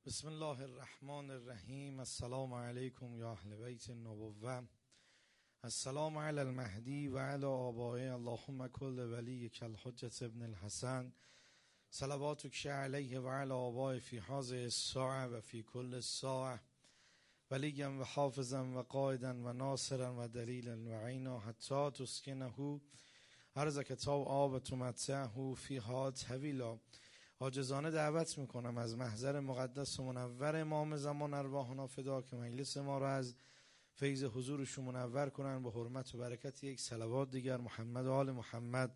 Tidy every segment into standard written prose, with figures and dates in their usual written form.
بسم الله الرحمن الرحیم. السلام علیکم یا اهل بیت النبوة. السلام علی المهدی و علی آبائه. اللهم کل ولیک الحجة ابن الحسن صلواتک علیه و علی آبائه فی هذه الساعة و فی کل ساعة ولیا و حافظا و قائدا و ناصرا و دلیلا و عینا حتی تسکنه ارضک طوعا و تمتعه فیها طویلا. عاجزانه دعوت میکنم از محضر مقدس و منور امام زمان ارواحنا فدا که مجلس ما را از فیض حضورشون منور کنن به حرمت و برکت یک صلوات دیگر. محمد و آل محمد.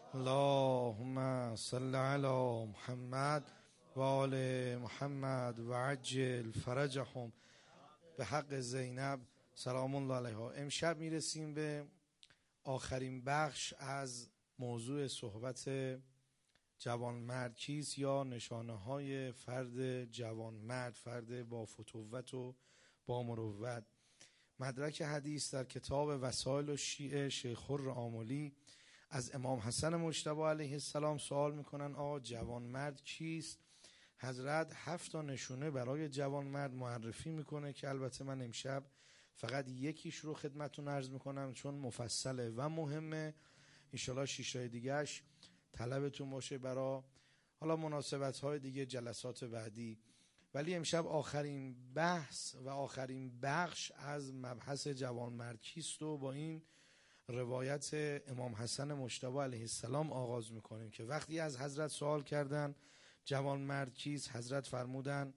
اللهم صل علی محمد و آل محمد و عجل فرجهم به حق زینب سلام الله علیها. امشب میرسیم به آخرین بخش از موضوع صحبت جوانمرد کیست یا نشانه های فرد جوانمرد، فرد با فتوت و با مروت. مدرک حدیث در کتاب وسائل الشیعه شیخ خر آملی از امام حسن مجتبی علیه السلام سوال میکنن آقا جوانمرد کیست؟ حضرت 7 نشونه برای جوانمرد معرفی میکنه که البته من امشب فقط یکیش رو خدمتتون عرض میکنم چون مفصله و مهمه. انشالله 6 دیگهش طلبتون باشه برای حالا مناسبت های دیگه جلسات بعدی. ولی امشب آخرین بحث و آخرین بخش از مبحث جوانمرد کیست و با این روایت امام حسن مجتبی علیه السلام آغاز میکنیم که وقتی از حضرت سوال کردن جوانمرد کیست، حضرت فرمودن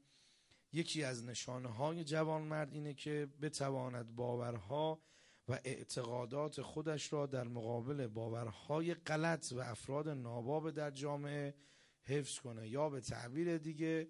یکی از نشانه های جوانمرد اینه که بتواند باورها و اعتقادات خودش را در مقابل باورهای غلط و افراد ناباب در جامعه حفظ کنه، یا به تعبیر دیگه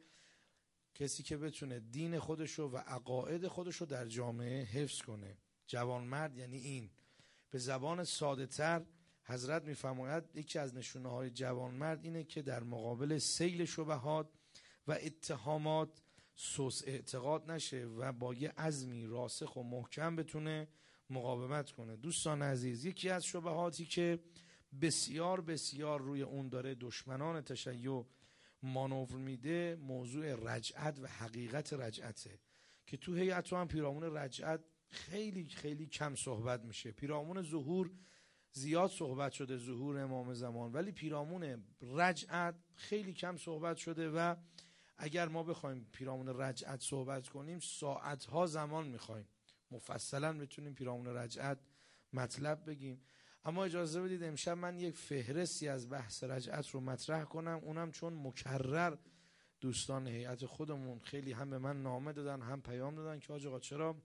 کسی که بتونه دین خودشو و عقاید خودشو در جامعه حفظ کنه. جوانمرد یعنی این. به زبان ساده تر حضرت میفرماید یکی از نشونه های جوانمرد اینه که در مقابل سیل شبهات و اتهامات سوس اعتقاد نشه و با یه عزمی راسخ و محکم بتونه مقاومت کنه. دوستان عزیز، یکی از شبهاتی که بسیار بسیار روی اون داره دشمنان تشیع مانور میده موضوع رجعت و حقیقت رجعته که تو هیئت هم پیرامون رجعت خیلی خیلی کم صحبت میشه. پیرامون ظهور زیاد صحبت شده، ظهور امام زمان، ولی پیرامون رجعت خیلی کم صحبت شده و اگر ما بخوایم پیرامون رجعت صحبت کنیم ساعتها زمان میخوایم مفصلا بتونیم پیرامون رجعت مطلب بگیم. اما اجازه بدید امشب من یک فهرستی از بحث رجعت رو مطرح کنم، اونم چون مکرر دوستان هیئت خودمون خیلی هم به من نامه دادن هم پیام دادن که آقا چرا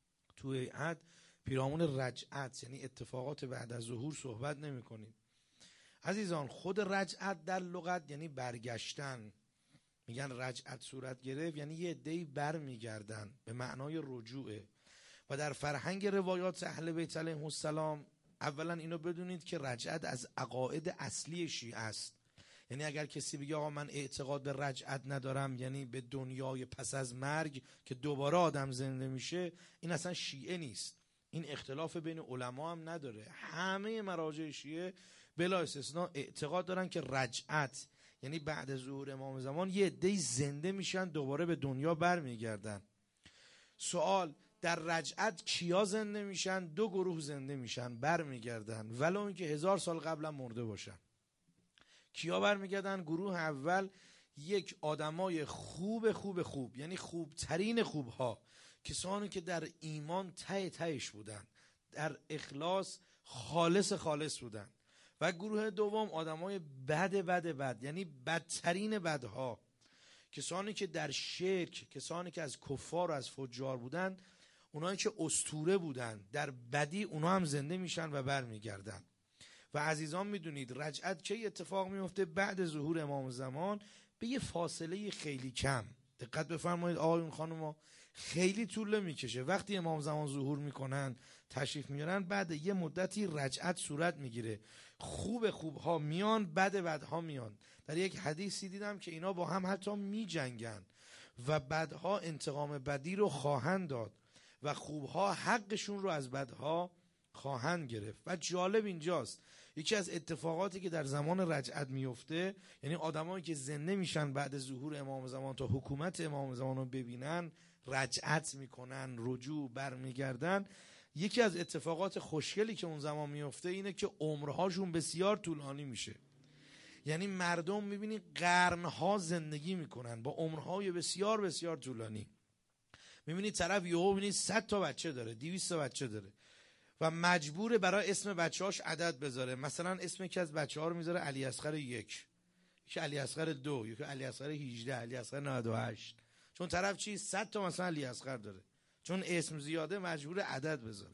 تو هیئت پیرامون رجعت یعنی اتفاقات بعد از ظهور صحبت نمی کنید. عزیزان، خود رجعت در لغت یعنی برگشتن. میگن رجعت صورت گرفت یعنی یه عده‌ای برمیگردن، به معنای رجوعه. و در فرهنگ روایات اهل بیت علیهم السلام اولا اینو بدونید که رجعت از عقاید اصلی شیعه است. یعنی اگر کسی بگه آقا من اعتقاد به رجعت ندارم، یعنی به دنیای پس از مرگ که دوباره آدم زنده میشه، این اصلا شیعه نیست. این اختلاف بین علما هم نداره. همه مراجع شیعه بلا استثناء اعتقاد دارن که رجعت یعنی بعد از ظهور امام زمان یه عده‌ای زنده میشن دوباره به دنیا برمیگردن. سوال: در رجعت کیا زنده میشن؟ 2 گروه زنده میشن، برمیگردن، ولو اینکه 1000 سال قبلا مرده باشن. کیا برمیگردن؟ گروه اول یک آدمای خوب یعنی خوبترین خوبها، کسانی که در ایمان تهش بودن، در اخلاص خالص بودن. و گروه دوم آدمای بد یعنی بدترین بدها، کسانی که در شرک، کسانی که از کفار و از فجار بودن، اونایی که اسطوره بودن در بدی، اونا هم زنده میشن و برمیگردن. و عزیزان میدونید رجعت کی اتفاق میفته؟ بعد ظهور امام زمان به یه فاصله خیلی کم. دقت بفرمایید آقایون خانوما، خیلی طول میکشه. وقتی امام زمان ظهور میکنن تشریف میارن بعد یه مدتی رجعت صورت میگیره. خوبها میان، بدها میان. در یک حدیثی دیدم که اینا با هم حتی میجنگن و بدها انتقام بدی رو خواهند داد و خوبها حقشون رو از بدها خواهند گرفت. و جالب اینجاست یکی از اتفاقاتی که در زمان رجعت میفته، یعنی آدمایی که زنده میشن بعد ظهور امام زمان تا حکومت امام زمان رو ببینن، رجعت میکنن، رجوع برمیگردن، یکی از اتفاقات خوشگلی که اون زمان میفته اینه که عمرهاشون بسیار طولانی میشه. یعنی مردم میبینی قرنها زندگی میکنن با عمرهای بسیار بسیار طولانی. میبینی طرف یهو میبینی 100 تا بچه داره، 200 تا بچه داره و مجبوره برای اسم بچه‌هاش عدد بذاره. مثلا اسم یکی از بچه‌ها رو میذاره علی اصغر 1، یکی علی اصغر 2، یکی علی اصغر 18، علی اصغر 98. چون طرف 100 تا مثلا علی اصغر داره، چون اسم زیاده مجبور عدد بذاره.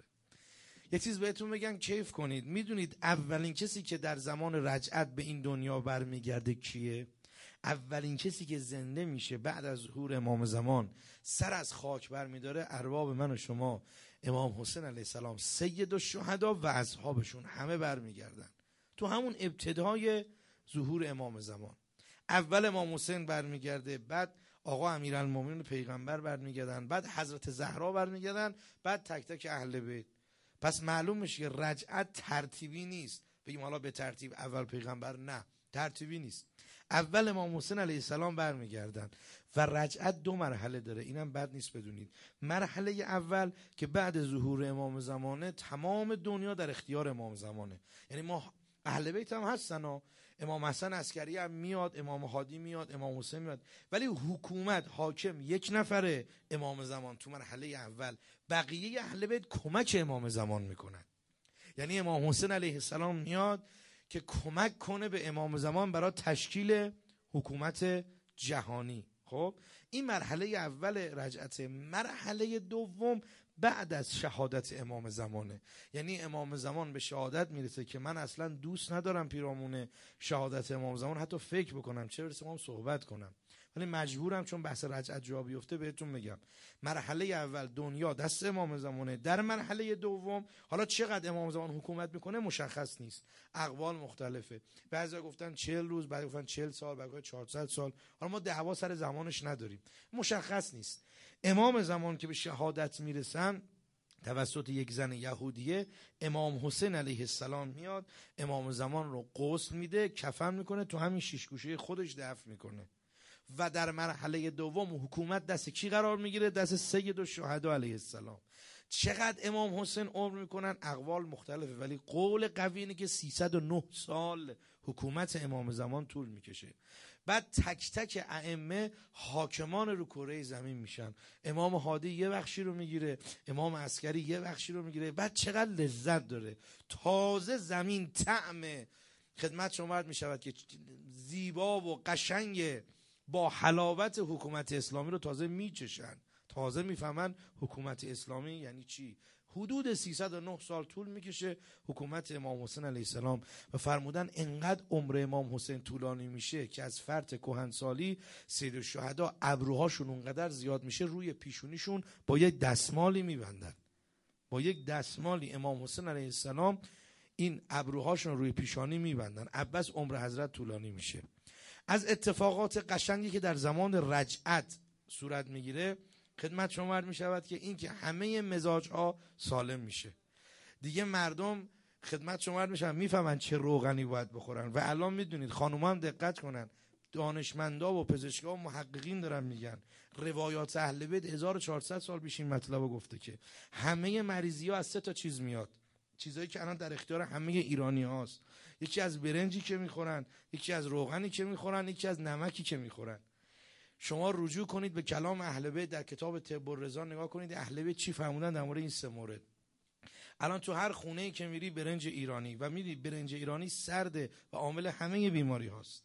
یه چیز بهتون بگم کیف کنید. میدونید اولین کسی که در زمان رجعت به این دنیا برمیگرده کیه؟ اولین کسی که زنده میشه بعد از ظهور امام زمان، سر از خاک برمیداره، ارباب من و شما، امام حسین علیه السلام سید الشهدا و اصحابشون همه برمیگردن. تو همون ابتدای ظهور امام زمان اول امام حسین برمیگرده، بعد آقا امیرالمومنین پیغمبر برمیگردن، بعد حضرت زهرا برمیگردن، بعد تک تک اهل بیت. پس معلوم میشه که رجعت ترتیبی نیست، بگیم حالا به ترتیب اول پیغمبر، نه، ترتیبی نیست. اول امام حسین علیه السلام برمیگردن و رجعت 2 مرحله داره، اینم بد نیست بدونید. مرحله اول که بعد ظهور امام زمانه تمام دنیا در اختیار امام زمانه، یعنی ما اهل بیت هم هستن و امام حسن عسکری هم میاد، امام هادی میاد، امام حسین میاد، ولی حکومت حاکم یک نفره امام زمان تو مرحله اول. بقیه اهل بیت کمک امام زمان میکنن. یعنی امام حسین علیه السلام میاد که کمک کنه به امام زمان برای تشکیل حکومت جهانی. خب این مرحله اول رجعت. مرحله دوم بعد از شهادت امام زمانه. یعنی امام زمان به شهادت میرسه که من اصلا دوست ندارم پیرامون شهادت امام زمان حتی فکر بکنم، چه برسه هم صحبت کنم، ولی مجبورم چون بحث رجعت جا بیفته بهتون میگم. مرحله اول دنیا دست امام زمانه. در مرحله دوم حالا چقدر امام زمان حکومت میکنه مشخص نیست، اقوال مختلفه. بعضیا گفتن 40 روز، بعضی گفتن 40 سال، بعضی گفتن 400 سال. حالا ما دعوا سر زمانش نداریم، مشخص نیست. امام زمان که به شهادت میرسن توسط یک زن یهودیه، امام حسین علیه السلام میاد، امام زمان رو غسل میده، کفن میکنه، تو همین 6 گوشه خودش دفن میکنه. و در مرحله دوم حکومت دست کی قرار میگیره؟ دست سید الشهدا علیه السلام. چقدر امام حسین عمر میکنن؟ اقوال مختلفه، ولی قول قوی اینه که 309 سال حکومت امام زمان طول میکشه. بعد تک تک ائمه حاکمان رو کره زمین میشن. امام هادی یه بخشی رو میگیره، امام عسکری یه بخشی رو میگیره. بعد چقدر لذت داره، تازه زمین طعم خدمت شما عرض میشود که زیبا و قشنگ با حلاوت حکومت اسلامی رو تازه میچشن، تازه میفهمن حکومت اسلامی یعنی چی. حدود 309 سال طول میکشه حکومت امام حسین علیه السلام و فرمودن انقدر عمر امام حسین طولانی میشه که از فرط کهنسالی سید الشهدا ابروهاشون اونقدر زیاد میشه روی پیشونیشون با یک دستمالی میبندن، با یک دستمالی امام حسین علیه السلام این ابروهاشون روی پیشانی میبندن. عباس عمر حضرت طولانی میشه. از اتفاقات قشنگی که در زمان رجعت صورت میگیره خدمت شما عرض میشود که این که همه مزاج ها سالم میشه دیگه. مردم خدمت شما عرض میشن میفهمن چه روغنی باید بخورن. و الان میدونید خانوما هم دقت کنن، دانشمندا و پزشکا و محققین دارن میگن روایات اهل بیت 1400 سال پیش این مطلب رو گفته که همه مریضی ها از 3 تا چیز میاد، چیزایی که الان در اختیار همه ایرانی هاست. یکی از برنجی که میخورن، یکی از روغنی که میخورن، یکی از نمکی که میخورن. شما رجوع کنید به کلام اهل بیت در کتاب طب الرضا، نگاه کنید اهل بیت چی فرمودن در مورد این 3 مورد. الان تو هر خونه‌ای که میری برنج ایرانی و میری برنج ایرانی سرده و عامل همه بیماری هاست.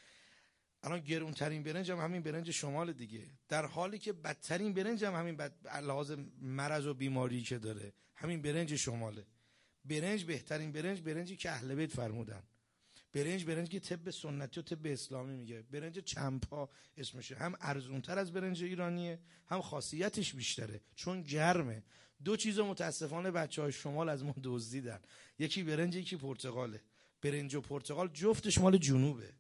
الان گرونترین برنج هم همین برنج شمال دیگه، در حالی که بدترین برنج هم همین لحاظ مرض و بیماری که داره همین برنج شماله. برنج بهترین برنج برنجی که اهل بیت فرمودن. برنج که طب سنتی و طب اسلامی میگه. برنج چمپا اسمشه، هم ارزونتر از برنج ایرانیه، هم خاصیتش بیشتره چون گرمه. 2 چیز متاسفانه بچهای شمال از ما دزدیدن، یکی برنج یکی پرتقاله. برنج و پرتقال جفتش مال جنوبه،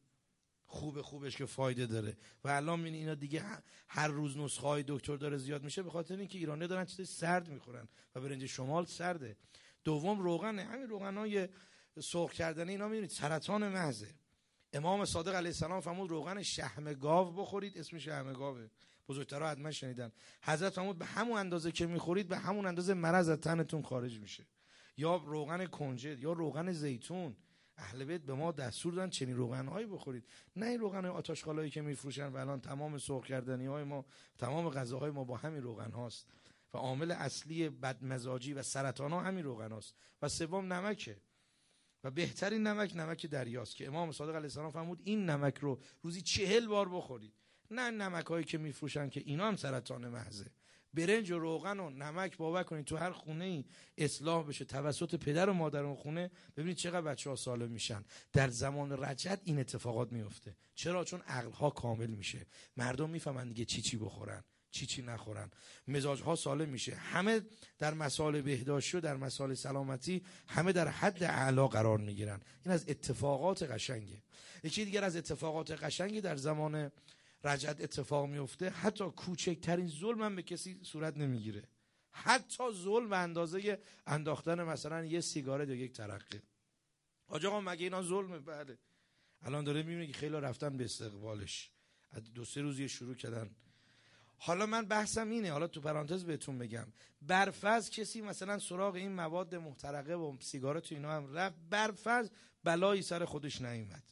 خوبش که فایده داره. و الان میبینی اینا دیگه هر روز نسخه های دکتر داره زیاد میشه به خاطر اینکه ایرانی دارن چیز سرد میخورن و برنج شمال سرده. دوم روغنه، همین روغنای سرخ کردنی اینا میبینید سرطان محضه. امام صادق علیه السلام فرمود روغن شحم گاو بخورید، اسم شحم گاوه، بزرگترها حتما شنیدن. حضرت فرمود به همون اندازه که میخورید به همون اندازه مرض از تنتون خارج میشه. یا روغن کنجد یا روغن زیتون، اهل بیت به ما دستور دادن چنین روغن‌هایی بخورید، نه این روغن آتش‌خالایی که میفروشن و الان تمام سرخ کردنی‌های ما، تمام غذاهای ما با همین روغن هاست و عامل اصلی بدمزاجی و سرطان ها همین روغن هاست. و سوم نمکه و بهترین نمک دریاست که امام صادق علیه السلام فرمود این نمک رو روزی 40 بار بخورید، نه نمک‌هایی که میفروشن که اینا هم سرطان محضه. برنج و روغن و نمک باور کنید تو هر خونه‌ای اصلاح بشه توسط پدر و مادر اون خونه، ببینید چقدر بچه‌ها سالم میشن. در زمان رجعت این اتفاقات میفته. چرا؟ چون عقل‌ها کامل میشه، مردم میفهمن دیگه چی بخورن چی نخورن، مزاج‌ها سالم میشه، همه در مسائل بهداشتی و در مسائل سلامتی همه در حد اعلا قرار میگیرن. این از اتفاقات قشنگه. یکی دیگر از اتفاقات قشنگی در زمان رجعت اتفاق میفته، حتی کوچکترین ظلم هم به کسی صورت نمیگیره، حتی ظلم به اندازه انداختن مثلا یه سیگارت یا یک ترقه. حاج آقا مگه اینا ظلمه؟ بله. الان داره میبینه که خیلی رفتن به استقبالش، از 2-3 روز شروع کردن. حالا من بحثم اینه، حالا تو پرانتز بهتون بگم، برفرض کسی مثلا سراغ این مواد محترقه و سیگارت و اینا هم رفت، برفرض بلایی سر خودش نیومد،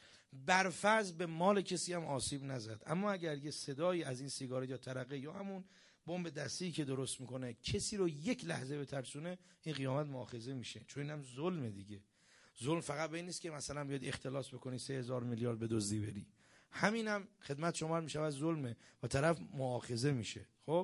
برفرض به مال کسی هم آسیب نزد، اما اگر یه صدایی از این سیگارت یا ترقه یا همون بمب دستی که درست میکنه کسی رو یک لحظه بترسونه، این قیامت مؤاخذه میشه، چون اینم ظلمه دیگه. ظلم فقط به این نیست که مثلا بیاد اختلاس بکنی 3000 میلیارد به دزدی بری، همینم خدمت شما میشه از ظلمه و طرف مؤاخذه میشه. خب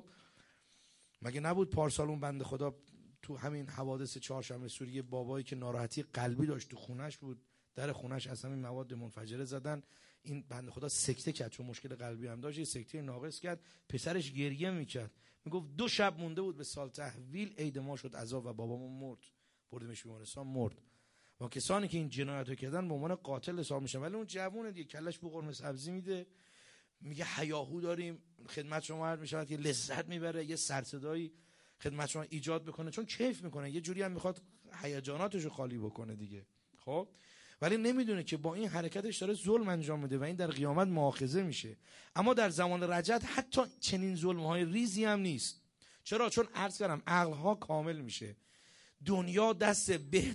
مگه نبود پارسال اون بنده خدا تو همین حوادث چهارشنبه سوری بابایی که ناراحتی قلبی داشت تو خونش بود، در خونش از همین مواد منفجره زدن، این بنده خدا سکته کرد چون مشکل قلبی هم داشت، سکته ناقص کرد، پسرش گریه میکرد میگفت 2 شب مونده بود به سال تحویل، عید ما شد عذاب و بابامون مرد، بردیمش بیمارستان مرد. و کسانی که این جنایتو کردن به عنوان قاتل حساب میشن، ولی اون جوونه دیگه کلش بو قرمه سبزی میده، میگه هیاهو داریم، خدمت شما عرض میشود که لذت میبره، یه سرصدایی خدمت شما ایجاد بکنه چون کیف میکنه، یه جوری هم میخواد هیجاناتشو خالی بکنه دیگه. خب ولی نمیدونه که با این حرکتش داره ظلم انجام میده و این در قیامت مؤاخذه میشه. اما در زمان رجعت حتی چنین ظلم‌های ریزی هم نیست. چرا؟ چون عرض کردم عقل‌ها کامل میشه، دنیا دست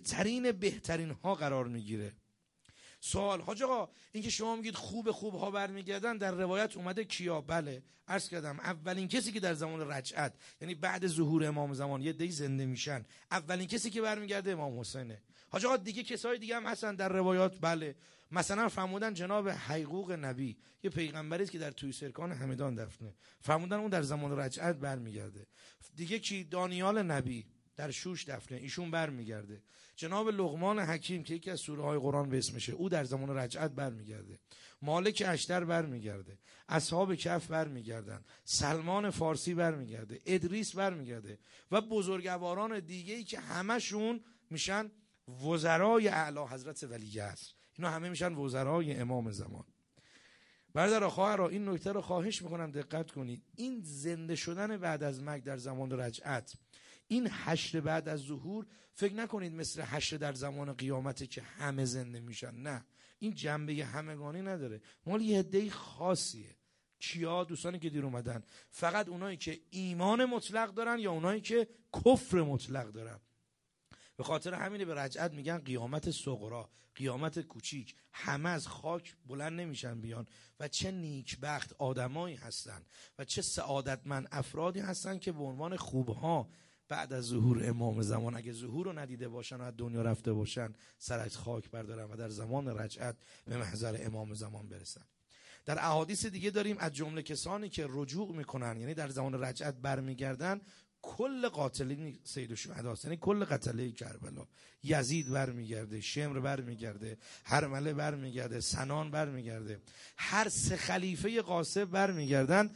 بهترین ها قرار میگیره. سوال حاج آقا این که شما میگید خوب ها برمیگردن، در روایت اومده کیا؟ بله عرض کردم اولین کسی که در زمان رجعت یعنی بعد ظهور امام زمان یه دی زنده میشن، اولین کسی که برمیگرده امام حسینه. حاج آقا دیگه کسای دیگه هم هستن در روایات؟ بله مثلا فرمودن جناب حیقوق نبی، یه پیغمبری است که در توی سرکان همدان دفنه، فرمودن اون در زمان رجعت برمیگرده. دیگه کی؟ دانیال نبی در شوش دفنه، ایشون برمیگرده. جناب لقمان حکیم که یکی از سوره های قرآن به اسمشه، او در زمان رجعت برمیگرده. مالک اشتر برمیگرده، اصحاب کهف برمیگردن، سلمان فارسی برمیگرده، ادریس برمیگرده و بزرگواران دیگه‌ای که همشون میشن وزرای اعلی حضرت ولی عصر، اینا همه میشن وزرای امام زمان. برادر و خواهرها این نکته رو خواهش میکنم دقت کنید، این زنده شدن بعد از مرگ در زمان رجعت، این حشر بعد از ظهور، فکر نکنید مثل حشر در زمان قیامته که همه زنده میشن، نه این جنبه همگانی نداره، مال یه عده خاصیه. کیا؟ دوستانی که دیر اومدن، فقط اونایی که ایمان مطلق دارن یا اونایی که کفر مطلق دارن. به خاطر همینه به رجعت میگن قیامت صغرا، قیامت کوچیک، همه از خاک بلند نمیشن بیان. و چه نیکبخت آدمایی هستن و چه سعادتمند افرادی هستن که به عنوان خوبها بعد از ظهور امام زمان، اگه ظهور رو ندیده باشن و از دنیا رفته باشن، سر از خاک بردارن و در زمان رجعت به محضر امام زمان برسن. در احادیث دیگه داریم از جمله کسانی که رجوع میکنن یعنی در زمان رجعت برمیگردن، کل قاتلین سید الشهدا، یعنی کل قتله کربلا، یزید برمیگرده، شمر برمیگرده، هرمله برمیگرده، سنان برمیگرده، هر 3 خلیفه قاسب برمیگردن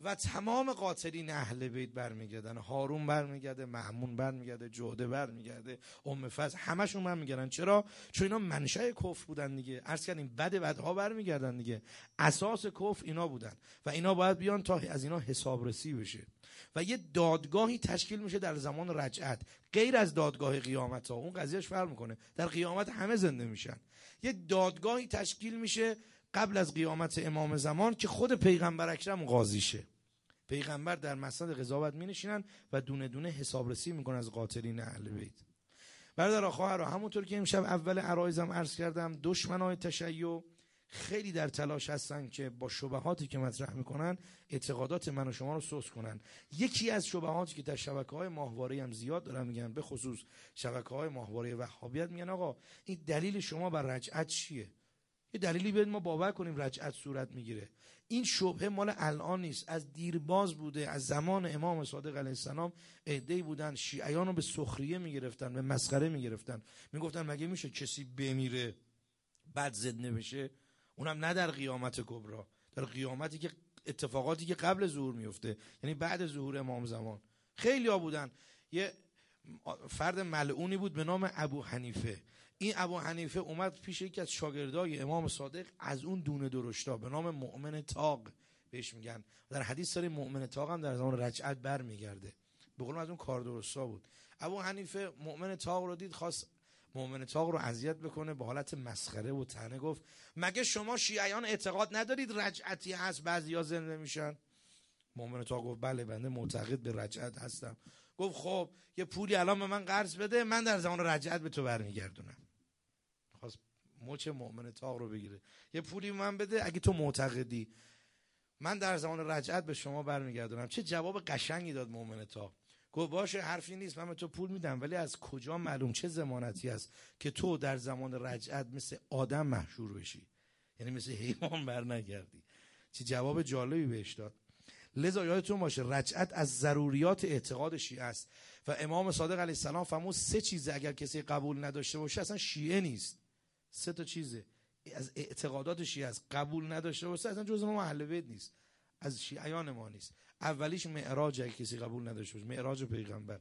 و تمام قاتلین اهل بیت برمیگردن. هارون برمیگرده، مأمون برمیگرده، جوده برمیگرده، ام فضل، همشون برمیگردن. چرا؟ چون اینا منشأ کفر بودن دیگه. عرض کردیم بدها برمیگردن دیگه. اساس کفر اینا بودن و اینا باید بیان تا از اینا حسابرسی بشه و یه دادگاهی تشکیل میشه در زمان رجعت، غیر از دادگاه قیامت ها. اون قضیهش فرق میکنه. در قیامت همه زنده میشن. یه دادگاهی تشکیل میشه قبل از قیامت امام زمان که خود پیغمبر اکرم قاضی شه. پیغمبر در مسند قضاوت می نشینن و دونه دونه حسابرسی میکنن از قاتلین اهل بیت. برادر خواهرها، همونطور که امشب اول عرایزم عرض کردم، دشمنای تشیع خیلی در تلاش هستن که با شبهاتی که مطرح میکنن اعتقادات من و شما رو سوس کنن. یکی از شبهاتی که در شبکه‌های ماهواره‌ای هم زیاد دارن میگن، به خصوص شبکه‌های ماهواره وهابیت، میگن آقا این دلیل شما بر رجعت چیه؟ یه دلیلی بدید ما باور کنیم رجعت صورت میگیره. این شبهه مال الان نیست، از دیرباز بوده. از زمان امام صادق علیه السلام عده‌ای بودن شیعیان رو به سخریه میگرفتن، به مسخره میگرفتن، میگفتن مگه میشه کسی بمیره بعد زنده بشه؟ اونم نه در قیامت کبری، در قیامتی که اتفاقاتی که قبل ظهور میفته، یعنی بعد ظهور امام زمان. خیلی ها بودن. یه فرد ملعونی بود به نام ابو حنیفه. این ابو حنیفه اومد پیش یکی از شاگردای امام صادق، از اون دونه درشتا به نام مؤمن تاق بهش میگن. در حدیث داره مؤمن تاق هم در زمان رجعت برمیگرده. به قول از اون کار درستا بود. ابو حنیفه مؤمن تاق رو دید، خواست مؤمن تاق رو اذیت بکنه، به حالت مسخره و طعنه گفت مگه شما شیعیان اعتقاد ندارید رجعتی هست بعضیا زنده میشن؟ مؤمن تاق گفت بله بنده معتقد به رجعت هستم. گفت خب یه پولی الان به من قرض بده، من در زمان رجعت به تو برمیگردونم. خواست مچ مؤمن تاق رو بگیره. یه پولی من بده اگه تو معتقدی، من در زمان رجعت به شما برمیگردونم. چه جواب قشنگی داد مؤمن تاق. گفت باشه حرفی نیست، من به تو پول میدم، ولی از کجا معلوم، چه ضمانتی هست که تو در زمان رجعت مثل آدم محشور بشی، یعنی مثل حیوان برنگردی؟ چه جواب جالبی بهش داد. لذا یادتون باشه رجعت از ضروریات اعتقاد شیعه است و امام صادق علیه السلام فرمود 3 چیزه اگر کسی قبول نداشته باشه اصلا شیعه نیست. 3 تا چیزه از اعتقادات شیعه است، قبول نداشته باشه اصلا جزء ما اهل بیت نیست، از شیعیان ما نیست. اولیش معراج، اگه کسی قبول نداشته باشه، معراج پیغمبر.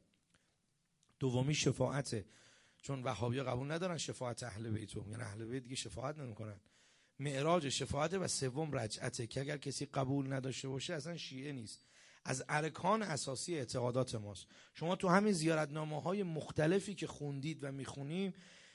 دومی شفاعته، چون وهابی‌ها قبول ندارن شفاعت اهل بیت، یعنی اهل بیت دیگه شفاعت نمی‌کنن. معراج شفاعت. و سوم رجعته که اگر کسی قبول نداشته باشه اصلا شیعه نیست. از ارکان اساسی اعتقادات ماست. شما تو همین زیارتنامه‌های مختلفی که خوندید و میخونیم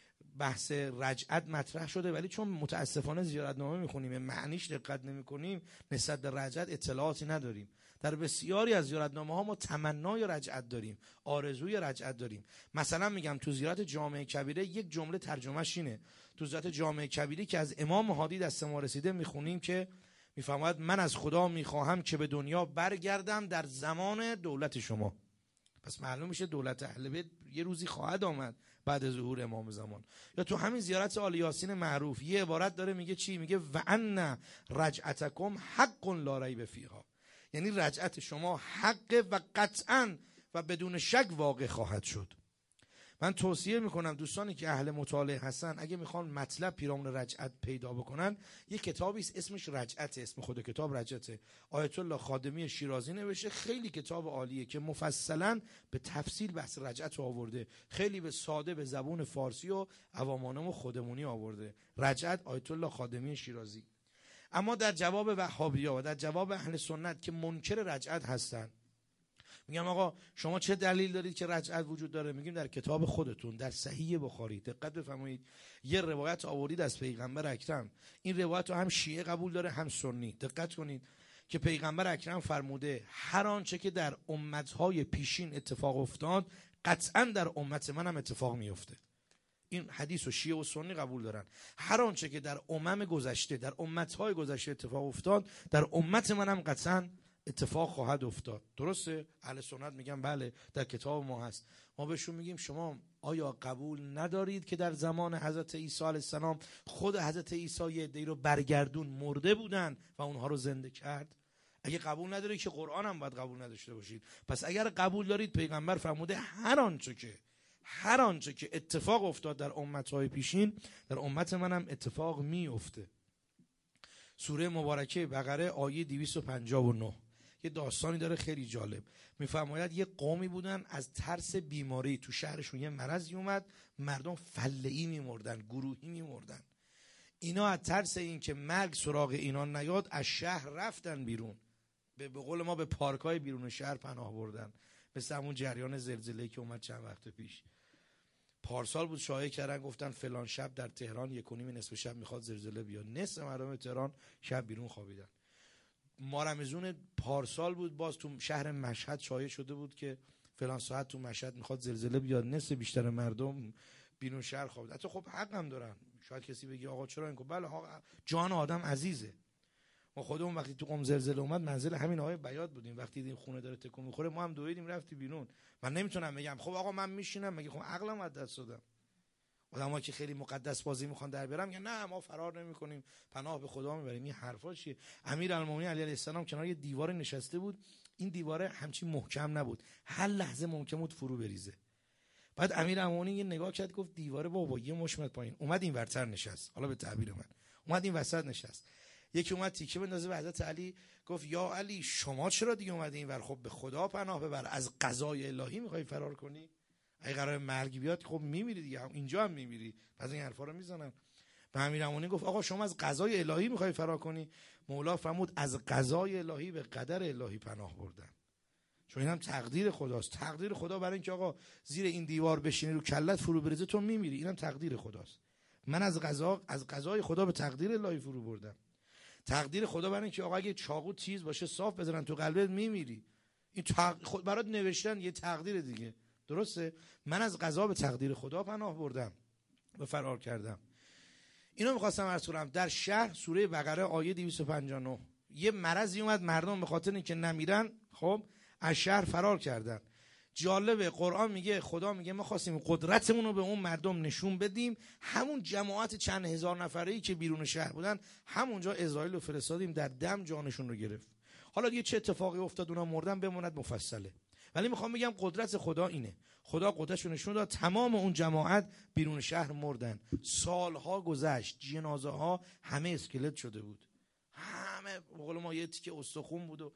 بحث رجعت مطرح شده، ولی چون متاسفانه زیارتنامه میخونیم معنیش دقت نمیکنیم، نسبت به رجعت اطلاعاتی نداریم. در بسیاری از زیارتنامه‌ها ما تمنای رجعت داریم، آرزوی رجعت داریم. مثلا میگم تو زیارت جامع کبیره یک جمله ترجمه‌اش اینه. تو زیارت جامع کبیره که از امام هادی دست ما رسیده میخونیم که میفرماید من از خدا میخواهم که به دنیا برگردم در زمان دولت شما. پس معلوم میشه دولت اهل بیت یه روزی خواهد آمد بعد ظهور امام زمان. یا تو همین زیارت آل یاسین معروف یه عبارت داره میگه چی؟ میگه و ان رجعتکم حق لا ریب فیها، یعنی رجعت شما حق و قطعا و بدون شک واقع خواهد شد. من توصیه میکنم دوستانی که اهل مطالعه هستن اگه میخوان مطلب پیرامون رجعت پیدا بکنن، یه کتابی است اسمش رجعت، اسم خود کتاب رجعته، آیت الله خادمی شیرازی نوشته. خیلی کتاب عالیه که مفصلا به تفصیل بحث رجعت آورده، خیلی به ساده به زبون فارسی و عوامانه و خودمونی آورده. رجعت آیت الله خادمی شیرازی. اما در جواب وهابی‌ها و در جواب اهل سنت که منکر رجعت هستن، میگم آقا شما چه دلیل دارید که رجعت وجود داره؟ میگیم در کتاب خودتون، در صحیح بخاری دقت بفرمایید یه روایت آورید از پیغمبر اکرم. این روایت رو هم شیعه قبول داره هم سنی. دقت کنید که پیغمبر اکرم فرموده هر آنچه که در امتهای پیشین اتفاق افتاد قطعا در امت منم اتفاق میفته. این حدیث و شیعه و سنی قبول دارن. هر آنچه که در امم گذشته، در امتهای گذشته اتفاق افتاد در امت منم قطعا اتفاق خواهد افتاد. درسته؟ اهل سنت میگن بله در کتاب ما هست. ما بهشون میگیم شما آیا قبول ندارید که در زمان حضرت عیسی علیه السلام خود حضرت عیسی یه عده‌ای رو برگردون مرده بودن و اونها رو زنده کرد؟ اگه قبول ندارید که قرآن هم باید قبول نداشته باشید. پس اگر قبول دارید پیغمبر فرموده هر آنچه که اتفاق افتاد در امتهای پیشین در امت منم اتفاق میفته. سوره مبارکه بقره آیه 259. یه داستانی داره خیلی جالب. میفرماید یه قومی بودن از ترس بیماری تو شهرشون یه مرضی اومد، مردم فله‌ای میمردن، گروهی میمردن. اینا از ترس این که مرگ سراغ اینا نیاد از شهر رفتن بیرون، به قول ما به پارکای بیرون شهر پناه بردن. مثل همون جریان زلزله‌ای که اومد چند وقت پیش، پارسال بود، شایعه کردن گفتن فلان شب در تهران 1:30 نصف شب میخواد زلزله بیاد. نصف مردم تهران شب بیرون خوابیدن. رمضان پارسال بود، باز تو شهر مشهد شایعه شده بود که فلان ساعت تو مشهد میخواد زلزله بیاد، نصف بیشتر مردم بیرون شهر خوابیدن. حتی خب حق هم دارن. شاید کسی بگه آقا چرا این؟ بله آقا، جان آدم عزیزه. ما خودمون وقتی تو قم زلزله اومد منزل همین آقای بیات بودیم، وقتی دیدیم خونه داره تکون میخوره ما هم دویدیم رفتیم بیرون. من نمیتونم بگم خب آقا من میشینم، مگه خب عقلم از دست دادم. آدمایی که خیلی مقدس بازی میخوان در بیارن میگن نه ما فرار نمیکنیم، پناه به خدا میبریم. این حرفا چیه؟ امیرالمومنین علی علیه السلام کنار یه دیوار نشسته بود، این دیوار همچین محکم نبود، هر لحظه ممکن بود فرو بریزه. بعد امیرالمومنین یه نگاه کرد گفت دیواره بابا یه مشمت پایین، اومد این ورتر نشست. حالا به تعبیر من اومد این وسط نشست. یکی اومد تیکه بندازه به حضرت علی، گفت یا علی شما چرا دیگه اومدی اینور؟ خب به خدا پناه ببر، از قضای الهی میخوای فرار کنی؟ اگه قرار مرگ بیاد خب میمیری دیگه، اینجا هم میمیری. پس این حرفا رو میزنن. به امیرالمومنین گفت آقا شما از قضای الهی میخوای فرار کنی؟ مولا فرمود از قضای الهی به قدر الهی پناه بردن، چون اینم تقدیر خداست. تقدیر خدا برای اینکه آقا زیر این دیوار بشینی رو کلت فرو بریزه تو میمیری، اینم تقدیر خداست. من از قضای خدا به تقدیر الهی فرو بردم. تقدیر خدا برای اینکه آقا اگه چاقو تیز باشه صاف بزنن تو قلبت میمیری. این خود برات نوشتن یه تقدیر دیگه، درسته؟ من از قضا به تقدیر خدا پناه بردم و فرار کردم. اینو می‌خواستم عرض کنم. در شهر سوره بقره آیه 259 یه مرضی اومد، مردم به خاطر اینکه نمیرن خب از شهر فرار کردن. جالبه قرآن میگه، خدا میگه ما خواستیم قدرتمون رو به اون مردم نشون بدیم. همون جماعت چند هزار نفره‌ای که بیرون شهر بودن همونجا اسرائیل رو فرستادیم، در دم جانشون رو گرفت. حالا دیگه چه اتفاقی افتاد اونا مردن بموند مفصله، ولی میخوام بگم قدرت خدا اینه. خدا قدرتشو نشون داد، تمام اون جماعت بیرون شهر مردن. سالها گذشت، جنازه ها همه اسکلت شده بود، همه به قول ما یه تیکه استخون بود. و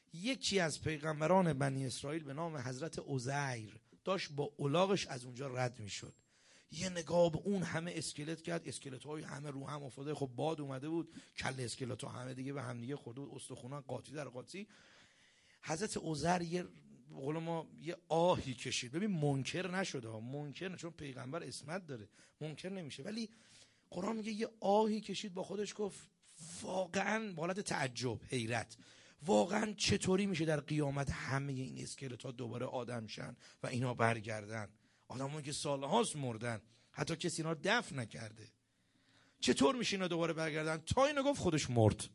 یکی از پیغمبران بنی اسرائیل به نام حضرت عزیر داشت با الاغش از اونجا رد میشد. یه نگاه به اون همه اسکلت کرد، اسکلت های همه رو هم افتاده، خب باد اومده بود، کله اسکلت ها همه دیگه به هم دیگه خورده بود، استخونا قاطی در قاطی. حضرت عزیر یه به قول ما یه آهی کشید. ببین منکر نشده ها، منکر نه، چون پیغمبر اسمت داره منکر نمیشه، ولی قرآن میگه یه آهی کشید، با خودش گفت واقعا با حالت تعجب، حیرت، واقعا چطوری میشه در قیامت همه این اسکلت ها دوباره آدم شن و اینا برگردن؟ آدمایی که سالهاست مردن، حتی کسی اینا دفن نکرده، چطور میشه اینا دوباره برگردن؟ تا اینو گفت خودش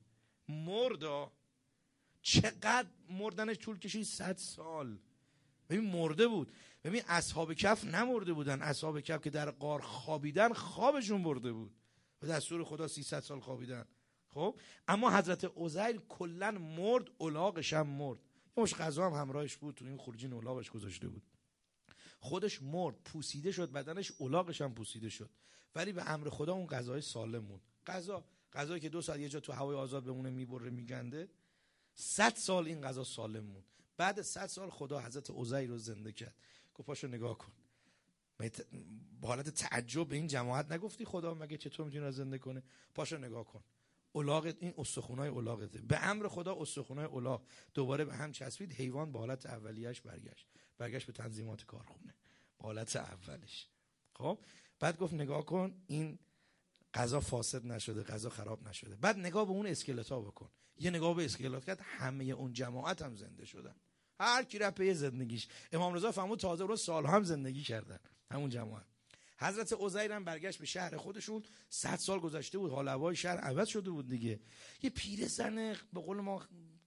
مرد. چقدر مردنش طول کشید؟ 100 سال. ببین مرده بود. ببین اصحاب کهف نمرده بودن، اصحاب کهف که در غار خوابیدن خوابشون برده بود، به دستور خدا 300 سال خوابیدن. خب اما حضرت عزیر کلا مرد، الاغش هم مرد، یه مش غذا هم همراهش بود، تو این خورجین الاغش گذاشته بود، خودش مرد، پوسیده شد بدنش، الاغش هم پوسیده شد، ولی به امر خدا اون غذای سالم موند. غذایی که 2 ساعت یه جا تو هوای آزاد بمونه میبره میگنده، 100 سال این غذا سالم موند. بعد 100 سال خدا حضرت عزیر رو زنده کرد. گفت پاشو نگاه کن. با حالت تعجب به این جماعت نگفتی خدا مگه چطور میتونه زنده کنه؟ پاشو نگاه کن، الاغت، این استخونای الاغته. به امر خدا استخونای الاغ دوباره به هم چسبید، حیوان به حالت اولیه‌اش برگشت به تنظیمات کارخونه، به حالت اولش. خب بعد گفت نگاه کن، این غذا فاسد نشده، غذا خراب نشده. بعد نگاه به اون اسکلتا بکن. یه نگاه به اسکلت کرد، همه اون جماعت هم زنده شدن، هر کی رفت به زندگیش. امام رضا فرمود تازه رو سال هم زندگی کردن همون جماعت. حضرت عزیر هم برگشت به شهر خودشون، 100 سال گذشته بود، حال هوای شهر عوض شده بود دیگه. یه پیرزن به قول ما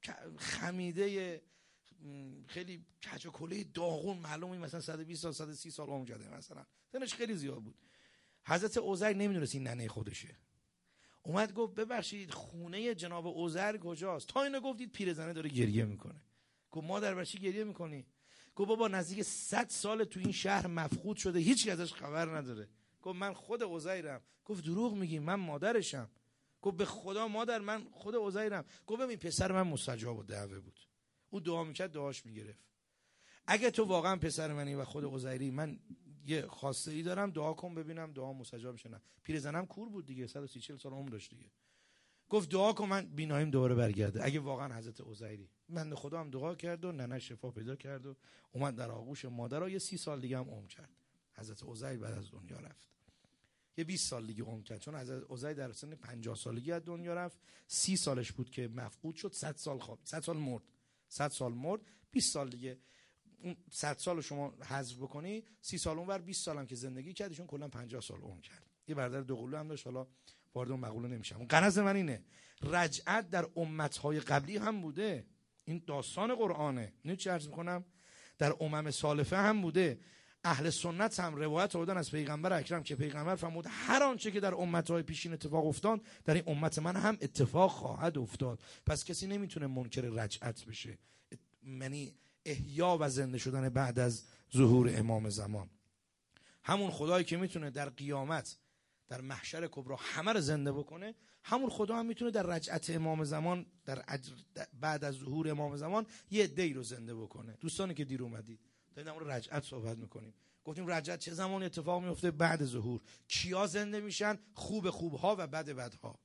خمیده، خیلی کج و کله داغون، معلومه مثلا 120 سال 130 سال عمر کرده، مثلا سنش خیلی زیاد بود. حضرت عزیر نمیدونست این ننه خودشه. اومد گفت ببخشید خونه جناب عزیر کجاست؟ تا اینو گفتید پیرزنه داره گریه میکنه. گفت مادر بچی گریه میکنی؟ گفت بابا نزدیک 100 سال تو این شهر مفقود شده، هیچ کی ازش خبر نداره. گفت من خود عزیرم. گفت دروغ میگی، من مادرشم. گفت به خدا مادر من خود عزیرم. گفت ببین پسر من مستجاب الدعوه بود، او دعا میکرد دعاش میگرفت. اگه تو واقعا پسر منی و خود عزیری، من یه خواسته ای دارم، دعا کن ببینم دعا مستجاب میشه نه. پیرزنم کور بود دیگه، 130 سال عمر داشت دیگه. گفت دعا کن من بیناییم دوباره برگرده. اگه واقعا حضرت عزیری، من خدا هم دعا کرد و ننه شفا پیدا کرد و اومد در آغوش مادر و یه 30 سال دیگه هم عمر کرد. حضرت عزیر بعد از دنیا رفت. یه 20 سال دیگه عمر کرد، چون حضرت عزیر در سن 50 سالگی از دنیا رفت. 30 سالش بود که مفقود شد، 100 سال خواب، 100 سال مرد. 100 سال مرد، 20 سال دیگه. اون 100 سال رو شما حذف بکنی، 30 سال اونور 20 سال هم که زندگی کرد، ایشون کلا 50 سال عمر کرد. یه برادر دوقلو هم داشت، حالا وارد اون مقوله نمیشم. غرض من اینه، رجعت در امت‌های قبلی هم بوده. این داستان قرآنه. اینو چه عرض می‌کنم؟ در امم سالفه هم بوده. اهل سنت هم روایت آوردن از پیغمبر اکرم که پیغمبر فرمود هر آنچه که در امت‌های پیشین اتفاق افتاد در این امت من هم اتفاق خواهد افتاد. پس کسی نمیتونه منکر رجعت بشه، یعنی احیا و زنده شدن بعد از ظهور امام زمان. همون خدایی که میتونه در قیامت در محشر کبرا همه رو زنده بکنه، همون خدا هم میتونه در رجعت امام زمان بعد از ظهور امام زمان یه عده‌ای رو زنده بکنه. دوستانی که دیر اومدید داریم در مورد رجعت صحبت میکنیم. گفتیم رجعت چه زمانی اتفاق میفته؟ بعد ظهور. کیا زنده میشن؟ خوبها و بدها.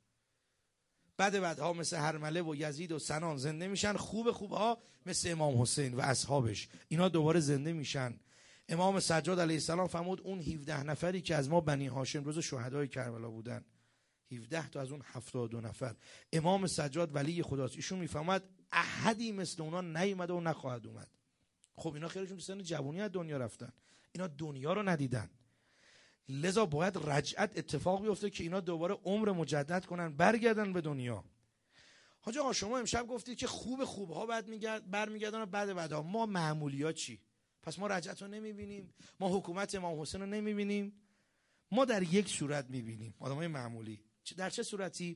بدها مثل هرمله و یزید و سنان زنده میشن، خوبها مثل امام حسین و اصحابش، اینا دوباره زنده میشن. امام سجاد علیه السلام فرمود اون 17 نفری که از ما بنی هاشم روز شهدای کربلا بودن، 17 تا از اون 72 نفر، امام سجاد ولی خداست، ایشون میفهمد احدی مثل اونا نیومد و نخواهد اومد. خب اینا خیلیشون تو سن جوانی از دنیا رفتن، اینا دنیا رو ندیدن، لذا باید رجعت اتفاق بیفته که اینا دوباره عمر مجدد کنن، برگردن به دنیا. حاج آقا شما امشب گفتید که خوبها برمیگردن و بعدها. ما معمولی ها چی؟ پس ما رجعت رو نمیبینیم، ما حکومت امام حسین رو نمیبینیم. ما در یک صورت میبینیم، آدمای معمولی. در چه صورتی؟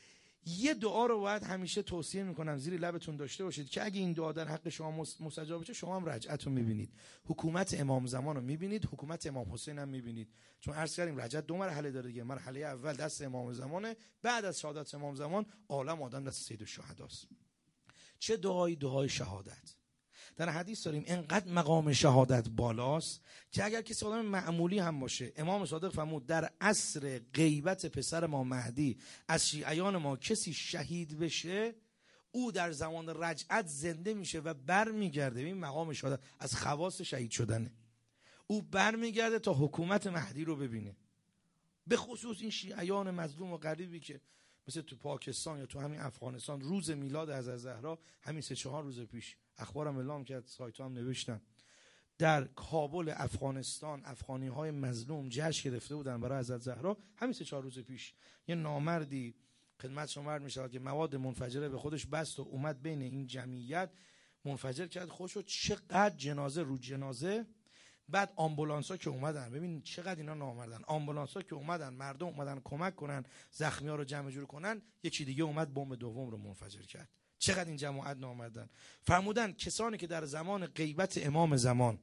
یه دعا رو باید همیشه توصیه میکنم زیر لبتون داشته باشید که اگه این دعا در حق شما مستجاب بشه، شما هم رجعت رو میبینید، حکومت امام زمان رو میبینید، حکومت امام حسین هم میبینید. چون عرض کردیم رجعت 2 مرحله داره دیگه. مرحله اول دست امام زمانه، بعد از شهادت امام زمان عالم آدم دست سید الشهداست. چه دعایی؟ دعای شهادت. در حدیث داریم انقدر مقام شهادت بالاست که اگر کسی آدم معمولی هم باشه، امام صادق فرمود در عصر غیبت پسر ما مهدی از شیعیان ما کسی شهید بشه، او در زمان رجعت زنده میشه و برمیگرده. این مقام شهادت از خواص شهید شدنه. او برمیگرده تا حکومت مهدی رو ببینه. به خصوص این شیعیان مظلوم و غریبی که مثل تو پاکستان یا تو همین افغانستان، روز میلاد حضرت زهرا همین 3-4 روز پیش اخبارم اعلام کرد، سایت‌ها هم نوشتن، در کابل افغانستان افغانی‌های مظلوم جشن گرفته بودن برای حضرت زهرا همین 3-4 روز پیش. یه نامردی خدمت شما عرض می‌شود که مواد منفجره به خودش بست و اومد بین این جمعیت منفجر کرد خودشو. چقدر جنازه رو جنازه. بعد آمبولانس‌ها که اومدن، ببین چقدر اینا نامردن، آمبولانس‌ها که اومدن، مردم اومدن کمک کنن زخمی‌ها رو جمع جور کنن، یکی دیگه اومد بمب دوم رو منفجر کرد. چقدر این جماعت نامردن. فرمودن کسانی که در زمان غیبت امام زمان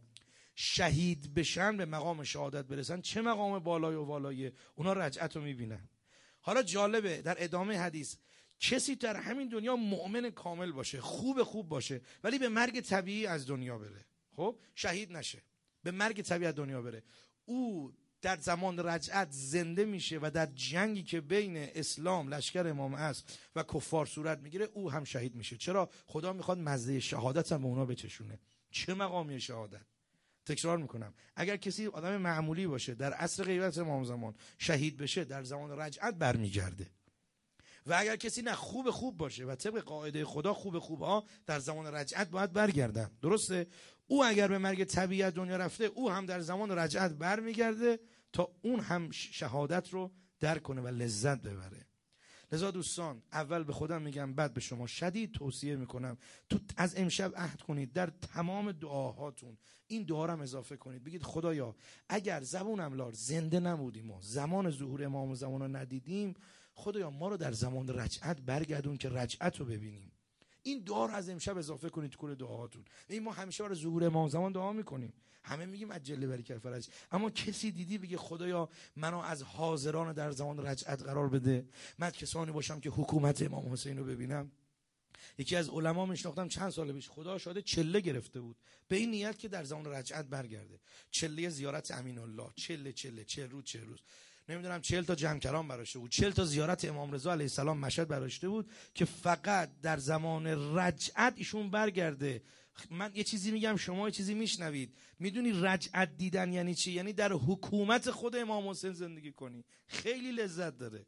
شهید بشن، به مقام شهادت برسن، چه مقام بالای و والاییه، اونا رجعت رو میبینن. حالا جالبه در ادامه حدیث کسی در همین دنیا مؤمن کامل باشه، خوب باشه، ولی به مرگ طبیعی از دنیا بره، خب شهید نشه، به مرگ طبیعی دنیا بره، او در زمان رجعت زنده میشه و در جنگی که بین اسلام لشکر امام است و کفار صورت میگیره او هم شهید میشه. چرا؟ خدا میخواد مزه شهادت هم به اونا بچشونه. چه مقامی شهادت؟ تکرار میکنم، اگر کسی آدم معمولی باشه در عصر غیبت امام زمان شهید بشه، در زمان رجعت برمیگرده. و اگر کسی نه خوب باشه و طبق قاعده خدا خوبها در زمان رجعت باید برگردن، درسته؟ او اگر به مرگ طبیعی دنیا رفته، او هم در زمان رجعت برمیگرده تا اون هم شهادت رو درک کنه و لذت ببره. لذا دوستان، اول به خودم میگم، بعد به شما شدید توصیه میکنم تو از امشب عهد کنید در تمام دعاهاتون این دعا رو هم اضافه کنید. بگید خدایا اگر زبونم لار زنده نبودیم و زمان ظهور امام زمان رو ندیدیم، خدایا ما رو در زمان رجعت برگردون که رجعت رو ببینیم. این دعا رو از امشب اضافه کنید تو کل دعاهاتون. این ما همیشه برای ظهور امام زمان دعا میکنیم، همه میگیم عجل بریک الفرج، اما کسی دیدی بگه خدایا منو از حاضران در زمان رجعت قرار بده، من کسانی باشم که حکومت امام حسین رو ببینم؟ یکی از علما میشناختم چند سال پیش، خدا شاهده، چله گرفته بود به این نیت که در زمان رجعت برگرده. چله زیارت امین الله، 40 روز نمیدونم 40 تا جمکران براشته بود، 40 تا زیارت امام رضا علیه السلام مشهد براشته بود که فقط در زمان رجعت ایشون برگرده. من یه چیزی میگم، شما یه چیزی میشنوید. میدونی رجعت دیدن یعنی چی؟ یعنی در حکومت خود امام حسین زندگی کنی. خیلی لذت داره.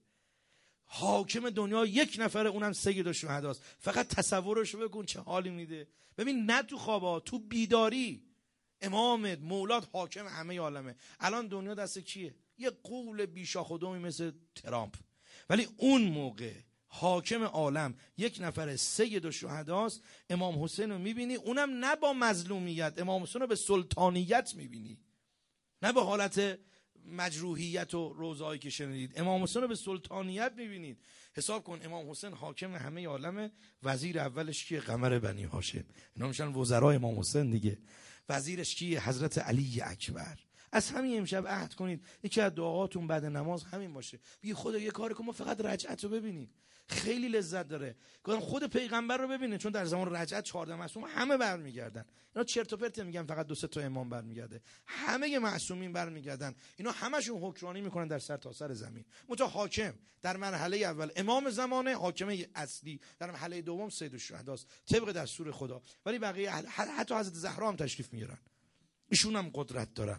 حاکم دنیا یک نفره، اونم سید الشهداست. فقط تصورش بکن چه حالی میده. ببین نه تو خوابا، تو بیداری امامت مولات حاکم همه عالمه. الان دنیا دست کیه؟ یه قول بیشاخ و دمی مثل ترامپ. ولی اون موقع حاکم عالم یک نفر سید الشهداست. امام حسین رو میبینی، اونم نه با مظلومیت، امام حسین رو به سلطانیت میبینی، نه به حالت مجروحیت و روزایی که شنیدید. امام حسین رو به سلطانیت میبینید. حساب کن امام حسین حاکم همه عالمه، وزیر اولش کیه؟ قمر بنی هاشم. اینا میشن وزرای امام حسین دیگه. وزیرش کیه؟ حضرت علی اکبر. از همین امشب عهد کنید یکی از دعاهاتون بعد نماز همین باشه، بگی خدا یه کاری کن ما فقط رجعت رو ببینیم. خیلی لذت داره. خود پیغمبر رو ببینه، چون در زمان رجعت 14 معصوم همه برمیگردن. اینا چرت و پرت میگن فقط 2-3 تا امام برمیگرده. همه معصومین برمیگردن. اینا همشون حکمرانی میکنن در سر تا سر زمین. متأ حاکم در مرحله اول امام زمانه، حاکم اصلی در مرحله دوم سید الشهداست طبق دستور خدا. ولی بقیه حتی حضرت زهرا هم تشریف میارن، ایشون هم قدرت دارن.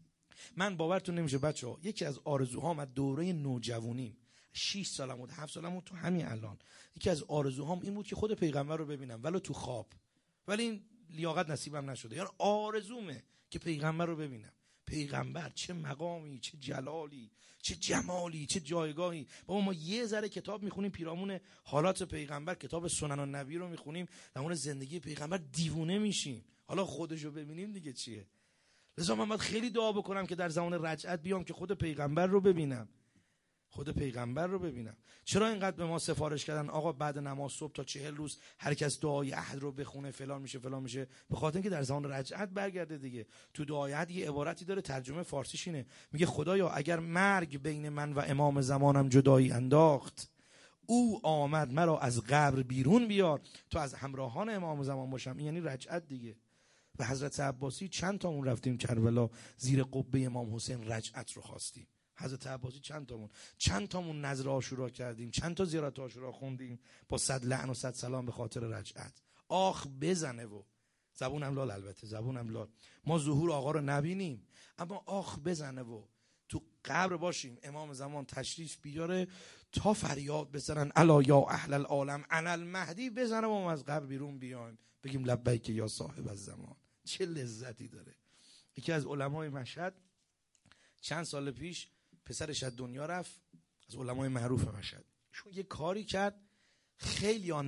من باورتون نمیشه بچه‌ها، یکی از آرزوهام از دوره نوجوانیم، 6 سالم بود 7 سالم بود، تو همین الان یکی از آرزوهام این بود که خود پیغمبر رو ببینم ولو تو خواب. ولی این لیاقت نصیبم نشده. یعنی آرزومه که پیغمبر رو ببینم. پیغمبر چه مقامی، چه جلالی، چه جمالی، چه جایگاهی. بابا ما یه ذره کتاب میخونیم پیرامون حالات پیغمبر، کتاب سنن النبی رو میخونیم در مورد زندگی پیغمبر، دیوونه میشیم. حالا خودش رو ببینیم دیگه چیه؟ لذا من باید خیلی دعا بکنم که در زمان رجعت بیام که خود پیغمبر رو ببینم. خود پیغمبر رو ببینم. چرا اینقدر به ما سفارش کردن آقا بعد نماز صبح تا 40 روز هر کس دعای عهد رو بخونه فلان میشه فلان میشه؟ به خاطر اینکه در زمان رجعت برگرده دیگه. تو دعای عهد یه عبارتی داره، ترجمه فارسیش اینه، میگه خدایا اگر مرگ بین من و امام زمانم جدایی انداخت، او آمد مرا از قبر بیرون بیار تا از همراهان امام زمان باشم. این یعنی رجعت دیگه. و حضرت عباسی چند تامون رفتیم کربلا زیر قبه امام حسین رجعت رو خواستیم. حضرت عباسی چند تامون نذر عاشورا کردیم، چند تا زیارت عاشورا خوندیم با 100 لعن و 100 سلام به خاطر رجعت. آخ بزنه و زبونم لال، البته زبونم لال، ما ظهور آقا رو نبینیم اما آخ بزنه و تو قبر باشیم، امام زمان تشریف بیاره تا فریاد بزنن الا یا اهل العالم انا المهدی، بزنه و ما از قبر بیرون بیایم بگیم لبیک یا صاحب الزمان. چه لذتی داره. یکی از علمای مشهد چند سال پیش پسرش از دنیا رفت، از علمای معروف مشهد. ایشون یه کاری کرد خیلی ها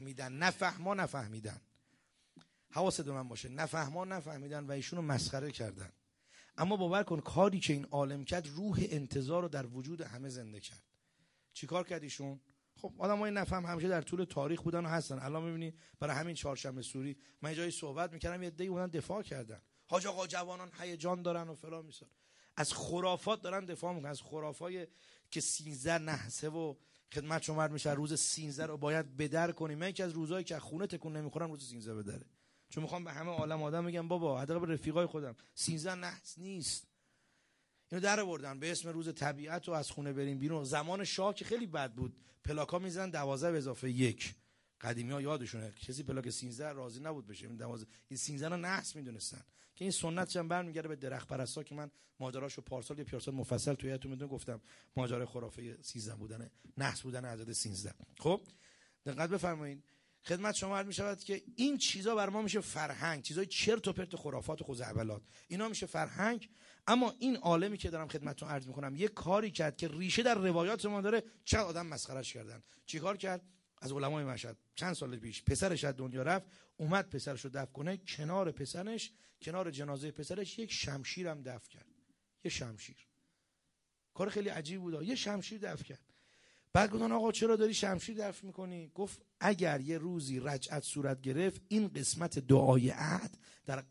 نفهمیدن. حواست به من باشه، نفهمیدن و ایشونو مسخره کردن. اما باور کن کاری که این عالم کرد روح انتظار رو در وجود همه زنده کرد. چی کار کرد ایشون؟ خب آدمای نفهم همیشه در طول تاریخ بودن و هستن. الان میبینی برای همین چهارشنبه سوری من یه جایی صحبت میکردم، یه عده‌ای اونن دفاع کردن، حاج آقا جوانان هیجان دارن و فلان میسن، از خرافات دارن دفاع میکنن، از خرافای که 13 نحسه و خدمت شما عرض میشه روز 13 رو باید بدر کنیم. من یکی از روزایی که خونه تکون نمیخورم روز 13 بدره، چون میخوام به همه عالم آدم بگم بابا حداقل به رفیقای خودم 13 نحس نیست. اینو در آوردن به اسم روز طبیعت و از خونه بریم بیرون. زمان شاه که خیلی بد بود، پلاکا میزنن 12 به اضافه 1. قدیمی‌ها یادشونه کسی پلاک 13 راضی نبود بشه، این 12 این 13 رو نحس میدونستن که این سنتش هم برمیگرده به درخت پرستا که من ماجراشو پارسال یا پیارسال مفصل توی یادتون میدونم گفتم، ماجرای خرافه 13 بودن نحس بودن عدد 13. خب دقت بفرمایید، خدمت شما عرض میشود که این چیزا بر ما میشه فرهنگ، چیزای چرت و پرت خرافات و خزعبلات، اینا میشه فرهنگ. اما این عالمی که دارم خدمتتون عرض میکنم یه کاری کرد که ریشه در روایات ما داره، چه آدم مسخرهش کردن. چیکار کرد؟ از علمای مشهد چند سال پیش پسرش از دنیا رفت، اومد پسرش رو دفن کنه، کنار پسرش، کنار جنازه پسرش یک شمشیر هم دفن کرد. یه شمشیر، کار خیلی عجیب بود، یه شمشیر دفن کرد. بعد گفتن آقا چرا داری شمشیر دفن میکنی؟ گفت اگر یه روزی رجعت صورت گرفت این قسمت دعای عهد در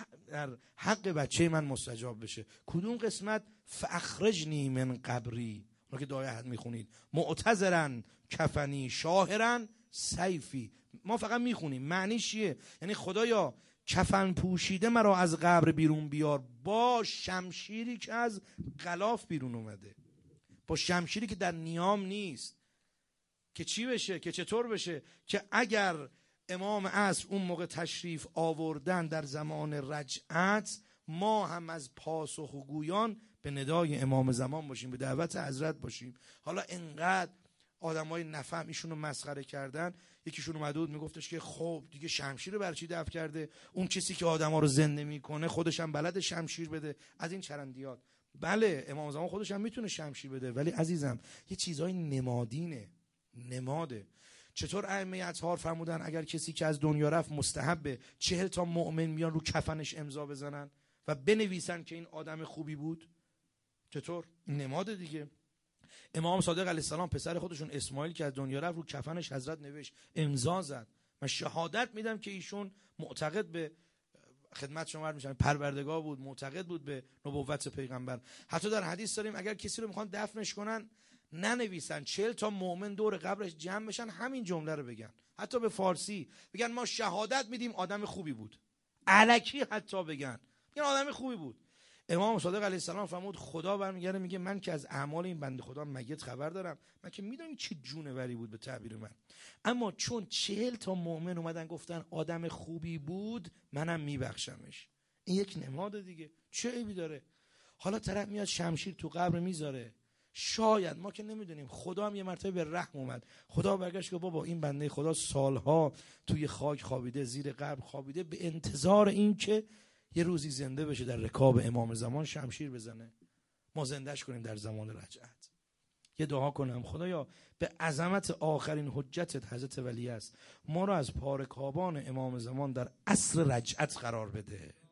حق بچه من مستجاب بشه. کدوم قسمت؟ فاخرجنی من قبری، اون که دعای عهد میخونید، معتذرن کفنی شاهرن سیفی، ما فقط میخونیم. معنیش چیه؟ یعنی خدایا کفن پوشیده مرا از قبر بیرون بیار، با شمشیری که از غلاف بیرون اومده، با شمشیری که در نیام نیست. که چی بشه؟ که چطور بشه؟ که اگر امام عصر اون موقع تشریف آوردن در زمان رجعت، ما هم از پاسخگویان به ندای امام زمان باشیم، به دعوت حضرت باشیم. حالا انقدر آدمای نفهم ایشونو مسخره کردن. یکیشون اومده بود میگفتش که خب دیگه شمشیر رو برای چی دفع کرده؟ اون کسی که آدما رو زنده میکنه خودش هم بلد شمشیر بده. از این چرندیات. بله امام زمان خودش هم میتونه شمشیر بده، ولی عزیزم یه چیزای نمادینه، نماده. چطور ائمه اطهار فرمودن اگر کسی که از دنیا رفت مستحبه 40 تا مؤمن میان رو کفنش امضا بزنن و بنویسن که این آدم خوبی بود؟ چطور؟ این نماده دیگه. امام صادق علیه السلام پسر خودشون اسماعیل که از دنیا رفت رو کفنش حضرت نوشت، امضا زد. من شهادت میدم که ایشون معتقد به خدمت شما عرض میشم پروردگار بود، معتقد بود به نبوت پیغمبر. حتی در حدیث داریم اگر کسی رو میخوان دفنش کنن ننویسن، 40 تا مؤمن دور قبرش جمع بشن همین جمله رو بگن، حتی به فارسی بگن ما شهادت میدیم آدم خوبی بود، الکی حتی بگن آدم خوبی بود. امام صادق علیه السلام فرمود خدا برمیگره میگه من که از اعمال این بنده خدا میت خبر دارم، من که میدونم چه جونوری بود به تعبیر من، اما چون 40 تا مؤمن اومدن گفتن آدم خوبی بود منم میبخشمش. این یک نماد دیگه، چه عیبی داره؟ حالا طرف میاد شمشیر تو قبر میذاره، شاید ما که نمیدونیم، خدا هم یه مرتبه به رحم اومد، خدا برگشت که بابا این بنده خدا سالها توی خاک خوابیده، زیر قبر خوابیده، به انتظار این که یه روزی زنده بشه در رکاب امام زمان شمشیر بزنه، ما زندهش کنیم در زمان رجعت. یه دعا کنم خدایا به عظمت آخرین حجتت حضرت ولی است، ما رو از پارکابان امام زمان در عصر رجعت قرار بده.